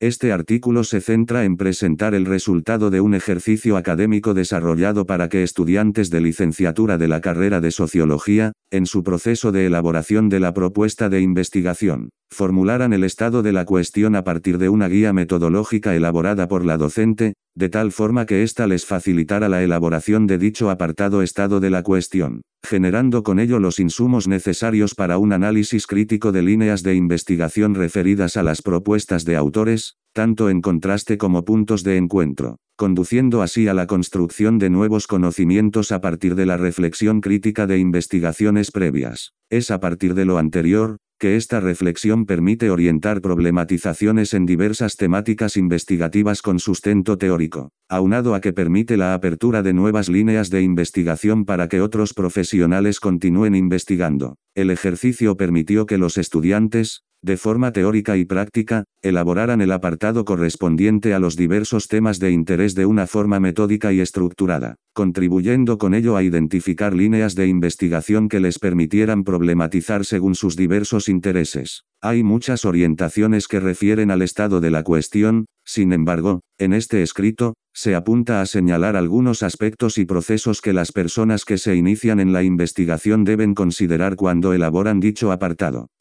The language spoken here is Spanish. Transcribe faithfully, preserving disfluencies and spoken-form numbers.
Este artículo se centra en presentar el resultado de un ejercicio académico desarrollado para que estudiantes de licenciatura de la carrera de Sociología, en su proceso de elaboración de la propuesta de investigación, formularan el estado de la cuestión a partir de una guía metodológica elaborada por la docente, de tal forma que ésta les facilitara la elaboración de dicho apartado estado de la cuestión, generando con ello los insumos necesarios para un análisis crítico de líneas de investigación referidas a las propuestas de autores, tanto en contraste como puntos de encuentro, conduciendo así a la construcción de nuevos conocimientos a partir de la reflexión crítica de investigaciones previas. Es a partir de lo anterior, que esta reflexión permite orientar problematizaciones en diversas temáticas investigativas con sustento teórico, aunado a que permite la apertura de nuevas líneas de investigación para que otros profesionales continúen investigando. El ejercicio permitió que los estudiantes, de forma teórica y práctica, elaboraran el apartado correspondiente a los diversos temas de interés de una forma metódica y estructurada, contribuyendo con ello a identificar líneas de investigación que les permitieran problematizar según sus diversos intereses. Hay muchas orientaciones que refieren al estado de la cuestión, sin embargo, en este escrito, se apunta a señalar algunos aspectos y procesos que las personas que se inician en la investigación deben considerar cuando elaboran dicho apartado.